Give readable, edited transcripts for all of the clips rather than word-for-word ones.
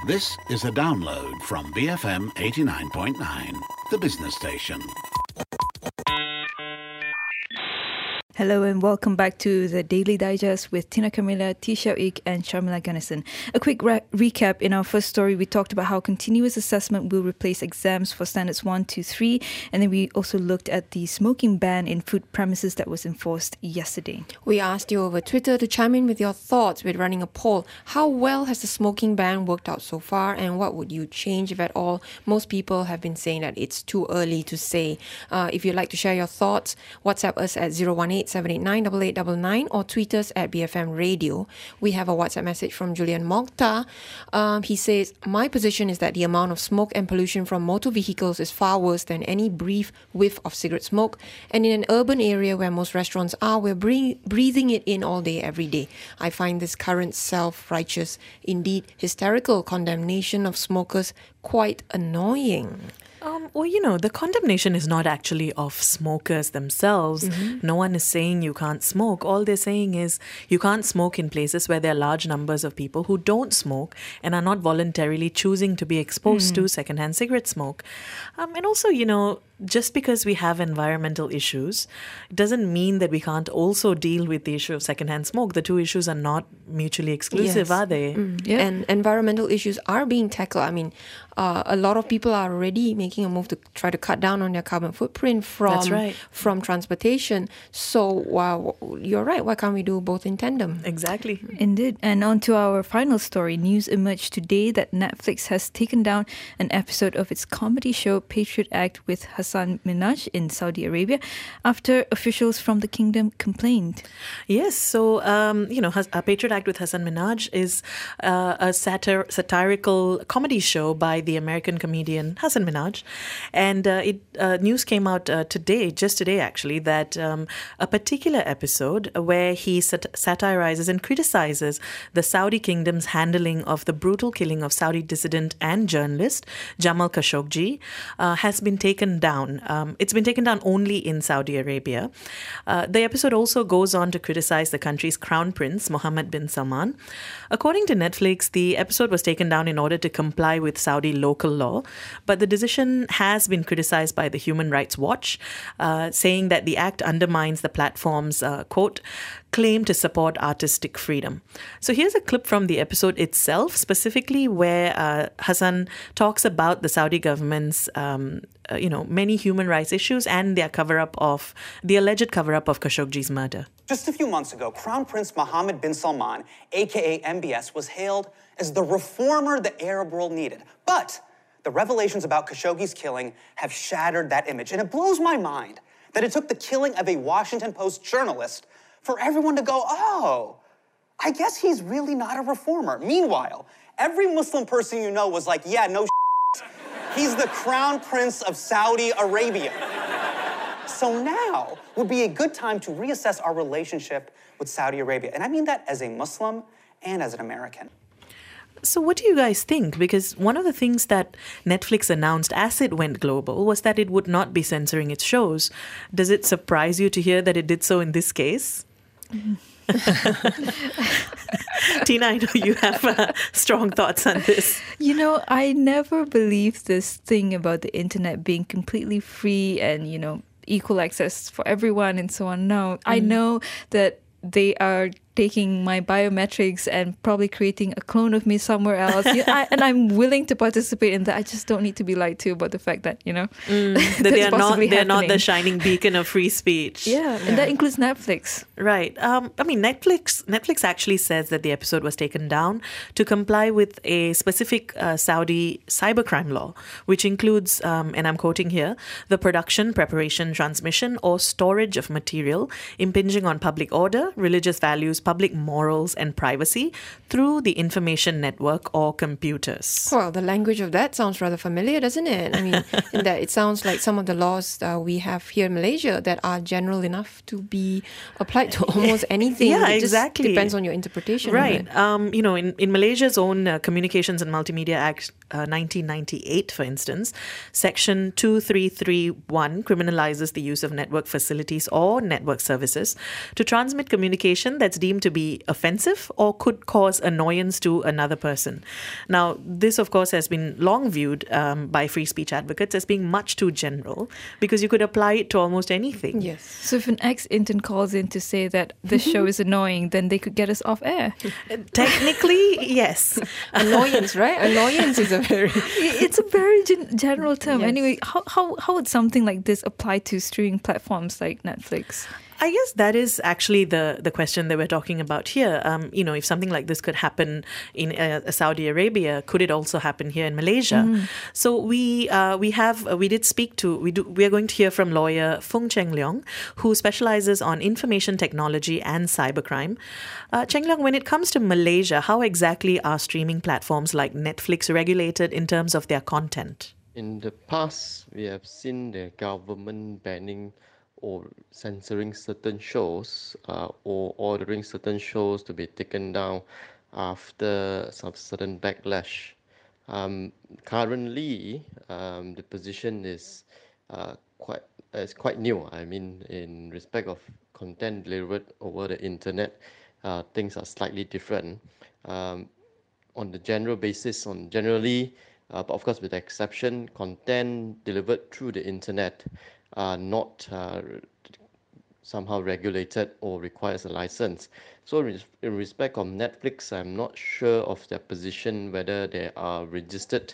This is a download from BFM 89.9, the business station. Hello and welcome back to the Daily Digest with Tina Camilla, Tisha Ik and Sharmila Ganesan. A quick recap. In our first story, we talked about how continuous assessment will replace exams for standards 1 to 3. And then we also looked at the smoking ban in food premises that was enforced yesterday. We asked you over Twitter to chime in with your thoughts. We're running a poll. How well has the smoking ban worked out so far, and what would you change if at all? Most people have been saying that it's too early to say. If you'd like to share your thoughts, WhatsApp us at 018-789-8899 or tweet us at BFM Radio. We have a WhatsApp message from Julian Mokhtar. He says, my position is that the amount of smoke and pollution from motor vehicles is far worse than any brief whiff of cigarette smoke. And in an urban area where most restaurants are, we're breathing it in all day, every day. I find this current self-righteous, indeed hysterical condemnation of smokers quite annoying. The condemnation is not actually of smokers themselves. Mm-hmm. No one is saying you can't smoke. All they're saying is you can't smoke in places where there are large numbers of people who don't smoke and are not voluntarily choosing to be exposed to secondhand cigarette smoke. And also, just because we have environmental issues doesn't mean that we can't also deal with the issue of secondhand smoke. The two issues are not mutually exclusive, are they? Yeah. And environmental issues are being tackled. I mean, a lot of people are already making a move to try to cut down on their carbon footprint from transportation. So you're right. Why can't we do both in tandem? Exactly. Indeed. And on to our final story. News emerged today that Netflix has taken down an episode of its comedy show Patriot Act with Hasan Minhaj in Saudi Arabia after officials from the kingdom complained. Yes. So, Patriot Act with Hasan Minhaj is a satirical comedy show by the American comedian Hasan Minhaj. And news came out just today actually, that a particular episode where he satirizes and criticizes the Saudi kingdom's handling of the brutal killing of Saudi dissident and journalist Jamal Khashoggi has been taken down. It's been taken down only in Saudi Arabia. The episode also goes on to criticize the country's crown prince, Mohammed bin Salman. According to Netflix, the episode was taken down in order to comply with Saudi local law, but the decision has been criticized by the Human Rights Watch, saying that the act undermines the platform's, quote, claim to support artistic freedom. So here's a clip from the episode itself, specifically where Hasan talks about the Saudi government's, many human rights issues and their the alleged cover-up of Khashoggi's murder. Just a few months ago, Crown Prince Mohammed bin Salman, aka MBS, was hailed as the reformer the Arab world needed. But the revelations about Khashoggi's killing have shattered that image. And it blows my mind that it took the killing of a Washington Post journalist for everyone to go, oh, I guess he's really not a reformer. Meanwhile, every Muslim person you know was like, yeah, no shit. He's the crown prince of Saudi Arabia. So now would be a good time to reassess our relationship with Saudi Arabia. And I mean that as a Muslim and as an American. So what do you guys think? Because one of the things that Netflix announced as it went global was that it would not be censoring its shows. Does it surprise you to hear that it did so in this case? Tina, I know you have strong thoughts on this. I never believed this thing about the internet being completely free and, equal access for everyone and so on. No, I know that they are taking my biometrics and probably creating a clone of me somewhere else. And I'm willing to participate in that. I just don't need to be lied to about the fact that, that they're not the shining beacon of free speech. Yeah, and that includes Netflix. Right. Netflix actually says that the episode was taken down to comply with a specific Saudi cybercrime law, which includes, and I'm quoting here, the production, preparation, transmission, or storage of material impinging on public order, religious values, public morals and privacy through the information network or computers. Well, the language of that sounds rather familiar, doesn't it? I mean, in that it sounds like some of the laws we have here in Malaysia that are general enough to be applied to almost anything. Yeah, it exactly. Just depends on your interpretation. Right. Of it. In Malaysia's own Communications and Multimedia Act 1998, for instance, Section 2331 criminalizes the use of network facilities or network services to transmit communication that's deemed deemed to be offensive or could cause annoyance to another person. Now, this, of course, has been long viewed by free speech advocates as being much too general because you could apply it to almost anything. Yes. So if an ex-intern calls in to say that this show is annoying, then they could get us off air. Technically, yes. Annoyance, right? Annoyance is a very... It's a very general term. Yes. Anyway, how would something like this apply to streaming platforms like Netflix? I guess that is actually the question that we're talking about here. If something like this could happen in Saudi Arabia, could it also happen here in Malaysia? So we are going to hear from lawyer Fung Cheng Leong, who specializes on information technology and cybercrime. Cheng Leong, when it comes to Malaysia, how exactly are streaming platforms like Netflix regulated in terms of their content? In the past, we have seen the government banning or censoring certain shows or ordering certain shows to be taken down after some certain backlash. Currently, the position is quite new. I mean, in respect of content delivered over the internet, things are slightly different. On the general basis, but of course with the exception, content delivered through the internet are not somehow regulated or requires a license. So in respect of Netflix, I'm not sure of their position, whether they are registered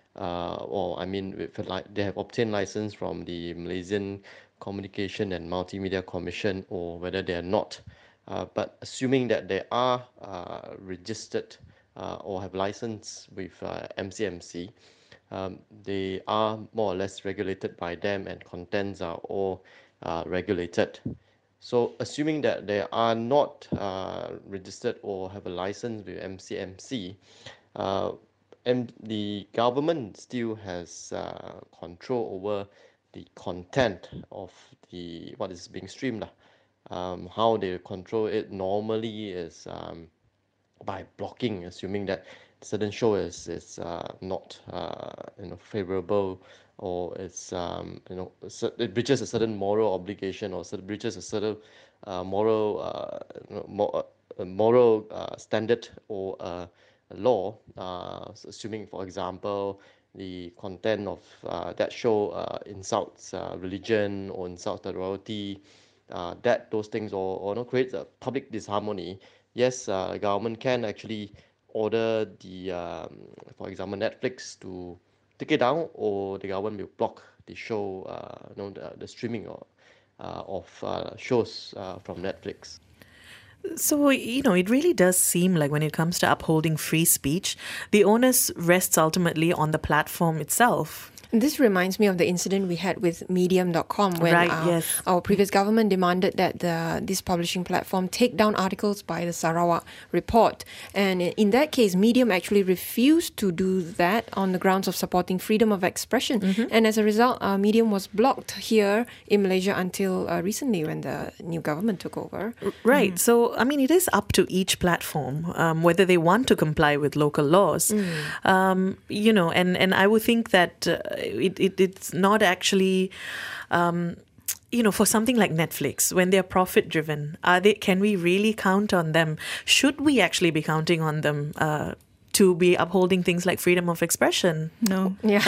they have obtained license from the Malaysian Communication and Multimedia Commission, or whether they are not. But assuming that they are registered or have license with MCMC, they are more or less regulated by them, and contents are all regulated. So assuming that they are not registered or have a license with MCMC, and the government still has control over the content of what is being streamed. How they control it normally is by blocking, assuming that certain show is not favorable, or it's it breaches a certain moral obligation, or breaches a certain moral standard or law. Assuming, for example, the content of that show insults religion or insults the royalty, those things or creates a public disharmony. Yes, the government can actually order for example, Netflix to take it down, or the government will block the show, the streaming of shows from Netflix. So, it really does seem like when it comes to upholding free speech, the onus rests ultimately on the platform itself. And this reminds me of the incident we had with Medium.com when our previous government demanded that this publishing platform take down articles by the Sarawak Report. And in that case, Medium actually refused to do that on the grounds of supporting freedom of expression. Mm-hmm. And as a result, Medium was blocked here in Malaysia until recently when the new government took over. Right. Mm. So, it is up to each platform whether they want to comply with local laws. And I would think that it's not actually, for something like Netflix, when they're profit driven, can we really count on them? Should we actually be counting on them to be upholding things like freedom of expression? No. Yeah.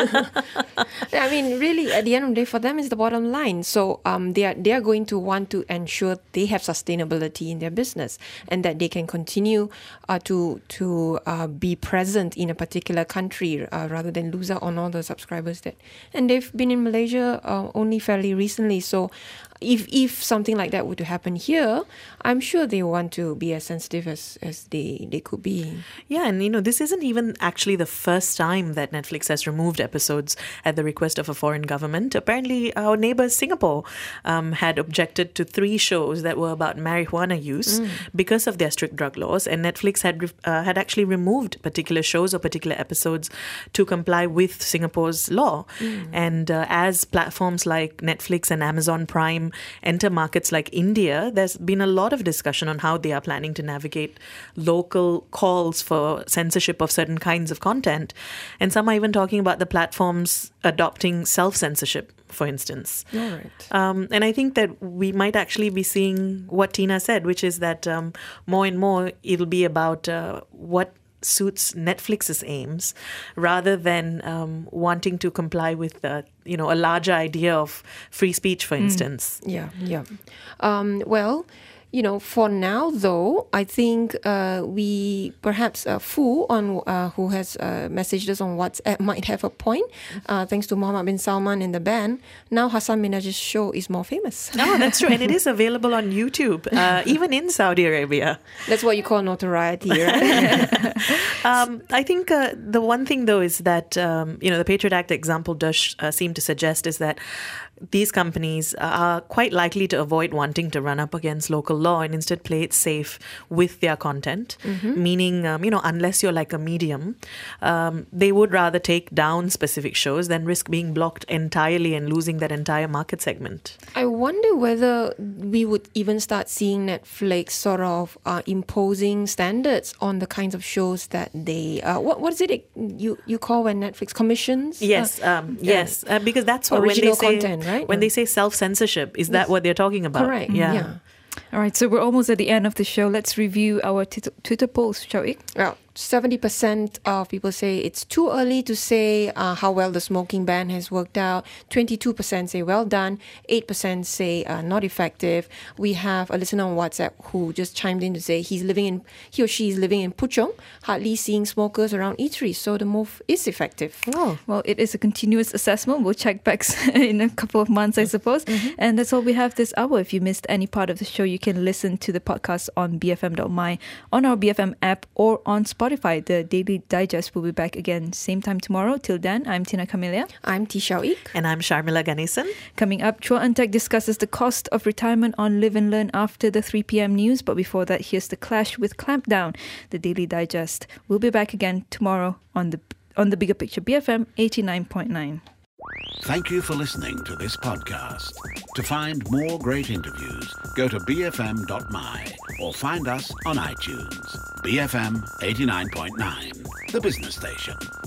Really, at the end of the day, for them is the bottom line. So they are going to want to ensure they have sustainability in their business, and that they can continue to be present in a particular country rather than lose out on all the subscribers and they've been in Malaysia only fairly recently. So if something like that were to happen here, I'm sure they want to be as sensitive as they could be. Yeah, and this isn't even actually the first time that Netflix has removed episodes at the request of a foreign government. Apparently, our neighbour Singapore had objected to 3 shows that were about marijuana use because of their strict drug laws, and Netflix had actually removed particular shows or particular episodes to comply with Singapore's law. And as platforms like Netflix and Amazon Prime enter markets like India, there's been a lot of discussion on how they are planning to navigate local calls for censorship of certain kinds of content. And some are even talking about the platforms adopting self-censorship. for instance. All right. And I think that we might actually be seeing what Tina said, which is that more and more it'll be about what suits Netflix's aims rather than wanting to comply with a larger idea of free speech, for instance. Yeah. Well, for now, though, I think we perhaps Fu who has messaged us on WhatsApp might have a point. Thanks to Mohammed bin Salman and the ban, now Hasan Minhaj's show is more famous. Oh, that's true. And it is available on YouTube, even in Saudi Arabia. That's what you call notoriety, right? I think the one thing, though, is that, the Patriot Act example does seem to suggest is that these companies are quite likely to avoid wanting to run up against local law and instead play it safe with their content, meaning, unless you're like a medium, they would rather take down specific shows than risk being blocked entirely and losing that entire market segment. I wonder whether we would even start seeing Netflix sort of imposing standards on the kinds of shows that they... what is it you call when Netflix commissions? Yes, because that's what original when they say... content, right? When they say self-censorship, is that what they're talking about? Correct. Yeah. All right, so we're almost at the end of the show. Let's review our Twitter polls, shall we? Well, 70% of people say it's too early to say how well the smoking ban has worked out. 22% say well done. 8% say not effective. We have a listener on WhatsApp who just chimed in to say he or she is living in Puchong, hardly seeing smokers around eateries, so the move is effective. Oh, well, it is a continuous assessment. We'll check back in a couple of months, I suppose. And that's all we have this hour. If you missed any part of the show, you can listen to the podcast on bfm.my, on our BFM app, or on Spotify. The Daily Digest will be back again same time tomorrow. Till then, I'm Tina Camelia. I'm Tisha Ik. And I'm Sharmila Ganesan. Coming up, Chua Eun-tak discusses the cost of retirement on Live and Learn after the 3 p.m. news. But before that, here's The Clash with Clampdown, the Daily Digest. We'll be back again tomorrow on the Bigger Picture BFM 89.9. Thank you for listening to this podcast. To find more great interviews, go to bfm.my or find us on iTunes. BFM 89.9, the business station.